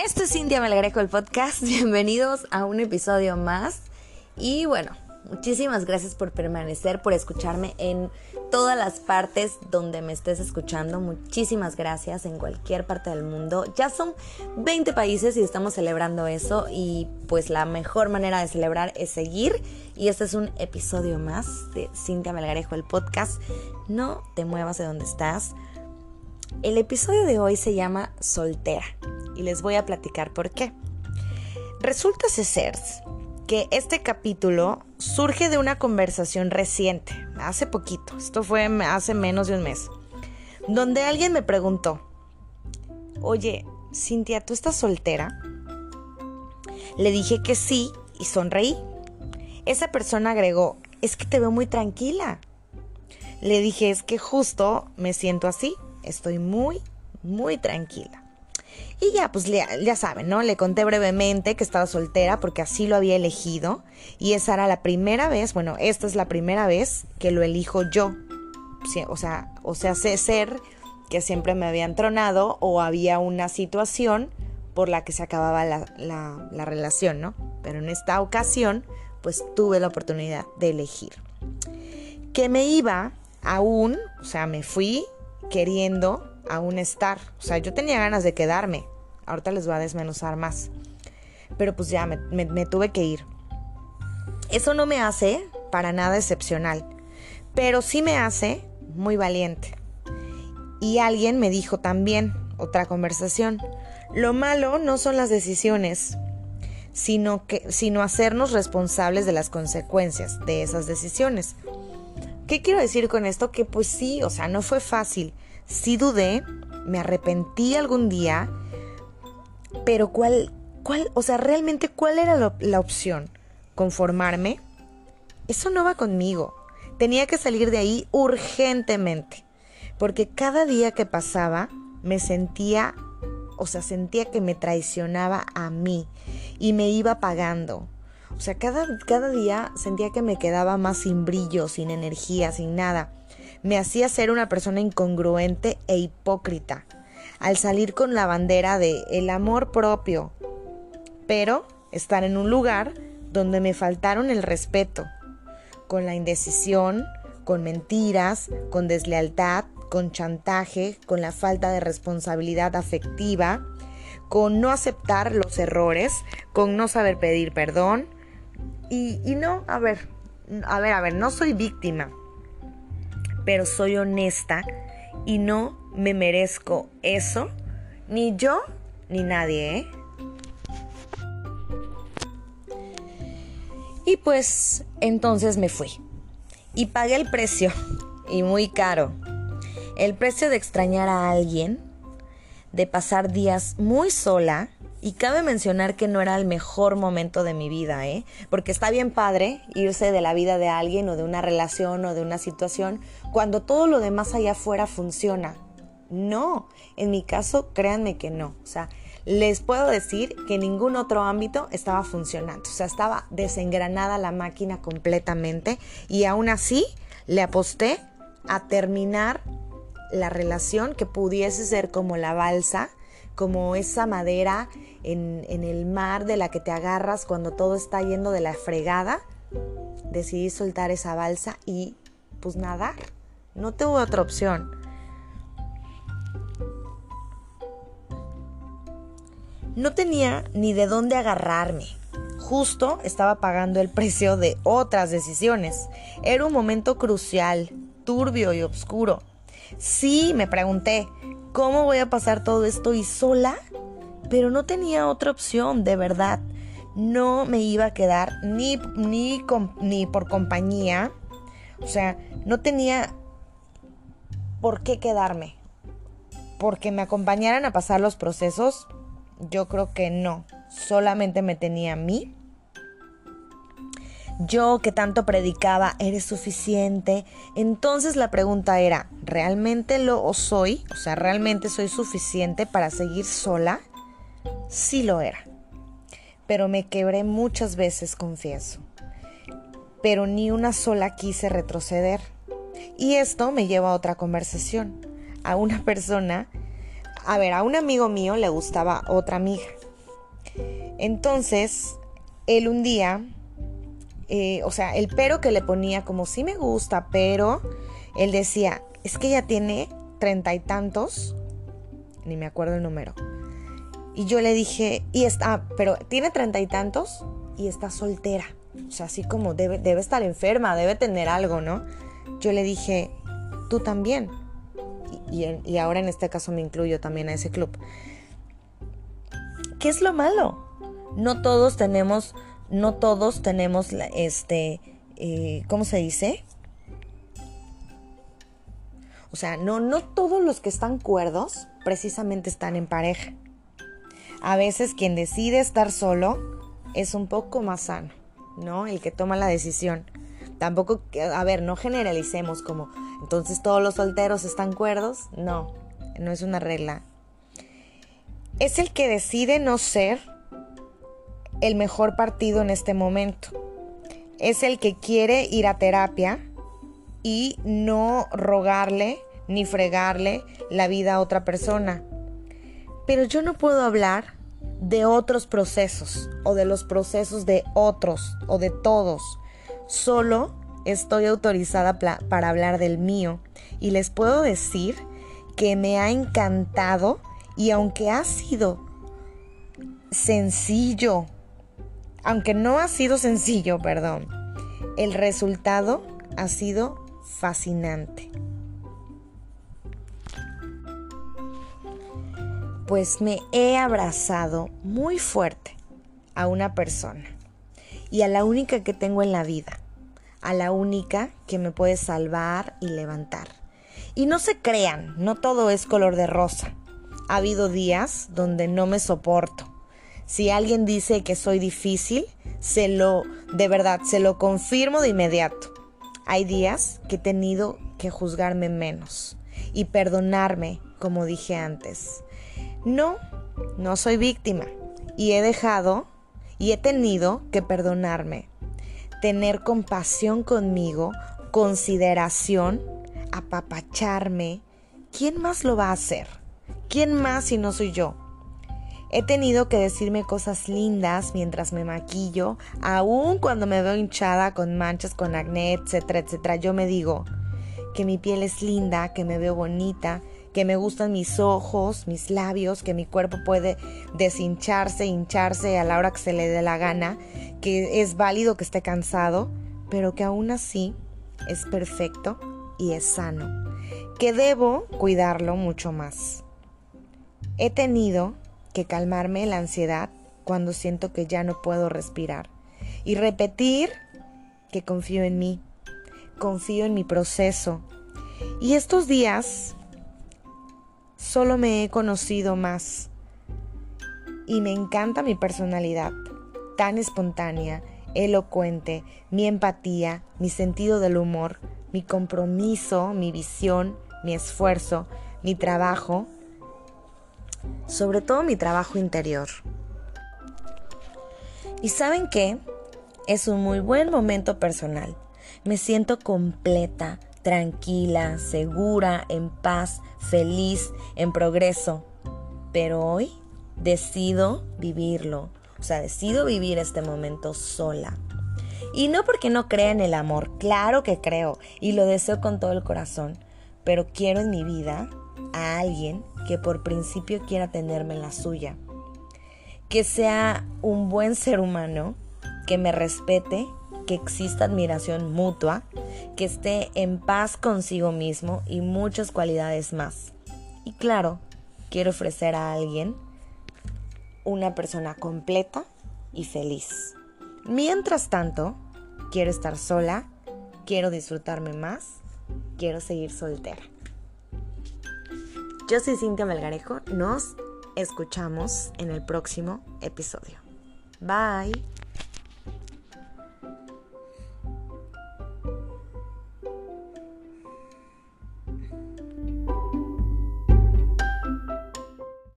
Esto es Cintia Melgarejo, el podcast. Bienvenidos a un episodio más. Y bueno, muchísimas gracias por permanecer, por escucharme en todas las partes donde me estés escuchando. Muchísimas gracias en cualquier parte del mundo. Ya son 20 países y estamos celebrando eso. Y pues la mejor manera de celebrar es seguir. Y este es un episodio más de Cintia Melgarejo, el podcast. No te muevas de donde estás. El episodio de hoy se llama Soltera y les voy a platicar por qué. Resulta ser que este capítulo surge de una conversación reciente, hace poquito, esto fue hace menos de un mes, donde alguien me preguntó: oye, Cintia, ¿tú estás soltera? Le dije que sí y sonreí. Esa persona agregó: es que te veo muy tranquila. Le dije: es que justo me siento así. Estoy muy tranquila. Y ya, pues ya saben, ¿no? Le conté brevemente que estaba soltera porque así lo había elegido. Y esa era la primera vez, bueno, esta es la primera vez que lo elijo yo. Sí, o sea, sé ser que siempre me habían tronado o había una situación por la que se acababa la relación, ¿no? Pero en esta ocasión, pues tuve la oportunidad de elegir. Que me iba aún, o sea, me fui queriendo aún estar, o sea, yo tenía ganas de quedarme. Ahorita les voy a desmenuzar más, pero pues ya me tuve que ir. Eso no me hace para nada excepcional, pero sí me hace muy valiente. Y alguien me dijo también, otra conversación: lo malo no son las decisiones, sino hacernos responsables de las consecuencias de esas decisiones. ¿Qué quiero decir con esto? Que pues sí, o sea, no fue fácil. Sí dudé, me arrepentí algún día, pero o sea, realmente, ¿cuál era la opción? ¿Conformarme? Eso no va conmigo. Tenía que salir de ahí urgentemente, porque cada día que pasaba me sentía que me traicionaba a mí y me iba pagando. O sea, cada día sentía que me quedaba más sin brillo, sin energía, sin nada. Me hacía ser una persona incongruente e hipócrita al salir con la bandera de el amor propio, pero estar en un lugar donde me faltaron el respeto, con la indecisión, con mentiras, con deslealtad, con chantaje, con la falta de responsabilidad afectiva, con no aceptar los errores, con no saber pedir perdón. Y no, a ver, no soy víctima, pero soy honesta y no me merezco eso, ni yo ni nadie, ¿eh? Y pues entonces me fui y pagué el precio, y muy caro, el precio de extrañar a alguien, de pasar días muy sola. Y cabe mencionar que no era el mejor momento de mi vida, ¿eh? Porque está bien padre irse de la vida de alguien o de una relación o de una situación cuando todo lo demás allá afuera funciona. No, en mi caso, créanme que no. O sea, les puedo decir que en ningún otro ámbito estaba funcionando. O sea, estaba desengranada la máquina completamente y aún así le aposté a terminar la relación que pudiese ser como la balsa, como esa madera en el mar de la que te agarras cuando todo está yendo de la fregada. Decidí soltar esa balsa y pues nadar. No tuve otra opción. No tenía ni de dónde agarrarme. Justo estaba pagando el precio de otras decisiones. Era un momento crucial, turbio y oscuro. Sí, me pregunté: ¿cómo voy a pasar todo esto y sola? Pero no tenía otra opción, de verdad. No me iba a quedar ni por compañía. O sea, no tenía por qué quedarme. Porque me acompañaran a pasar los procesos, yo creo que no. Solamente me tenía a mí. Yo que tanto predicaba, eres suficiente. Entonces la pregunta era: ¿realmente lo soy? O sea, ¿realmente soy suficiente para seguir sola? Sí lo era. Pero me quebré muchas veces, confieso. Pero ni una sola quise retroceder. Y esto me lleva a otra conversación. A una persona, a un amigo mío le gustaba otra amiga. Entonces, él un día, el pero que le ponía como sí me gusta, pero él decía, es que ella tiene 30 y tantos, ni me acuerdo el número. Y yo le dije, pero tiene 30 y tantos y está soltera. O sea, así como debe estar enferma, debe tener algo, ¿no? Yo le dije, tú también. Y ahora en este caso me incluyo también a ese club. ¿Qué es lo malo? No todos tenemos ¿cómo se dice? O sea, no todos los que están cuerdos precisamente están en pareja. A veces quien decide estar solo es un poco más sano, ¿no? El que toma la decisión. Tampoco, no generalicemos como, entonces todos los solteros están cuerdos. No es una regla. Es el que decide no ser el mejor partido en este momento. Es el que quiere ir a terapia y no rogarle ni fregarle la vida a otra persona. Pero yo no puedo hablar de otros procesos o de los procesos de otros o de todos. Solo estoy autorizada para hablar del mío y les puedo decir que me ha encantado y aunque ha sido sencillo, el resultado ha sido fascinante. Pues me he abrazado muy fuerte a una persona y a la única que tengo en la vida, a la única que me puede salvar y levantar. Y no se crean, no todo es color de rosa. Ha habido días donde no me soporto. Si alguien dice que soy difícil, se lo confirmo de inmediato. Hay días que he tenido que juzgarme menos y perdonarme, como dije antes. No soy víctima y he tenido que perdonarme, tener compasión conmigo, consideración, apapacharme. ¿Quién más lo va a hacer? ¿Quién más si no soy yo? He tenido que decirme cosas lindas mientras me maquillo, aun cuando me veo hinchada con manchas, con acné, etcétera, etcétera. Yo me digo que mi piel es linda, que me veo bonita, que me gustan mis ojos, mis labios, que mi cuerpo puede deshincharse, hincharse a la hora que se le dé la gana, que es válido que esté cansado, pero que aún así es perfecto y es sano, que debo cuidarlo mucho más. He tenido que calmarme la ansiedad cuando siento que ya no puedo respirar y repetir que confío en mí, confío en mi proceso. Y estos días solo me he conocido más y me encanta mi personalidad tan espontánea, elocuente, mi empatía, mi sentido del humor, mi compromiso, mi visión, mi esfuerzo, mi trabajo, sobre todo mi trabajo interior. ¿Y saben qué? Es un muy buen momento personal. Me siento completa, tranquila, segura, en paz, feliz, en progreso. Pero hoy decido vivirlo. Decido vivir este momento sola. Y no porque no crea en el amor. Claro que creo y lo deseo con todo el corazón. Pero quiero en mi vida a alguien que por principio quiera tenerme en la suya. Que sea un buen ser humano, que me respete, que exista admiración mutua, que esté en paz consigo mismo y muchas cualidades más. Y claro, quiero ofrecer a alguien una persona completa y feliz. Mientras tanto, quiero estar sola, quiero disfrutarme más, quiero seguir soltera. Yo soy Cintia Melgarejo, nos escuchamos en el próximo episodio. Bye.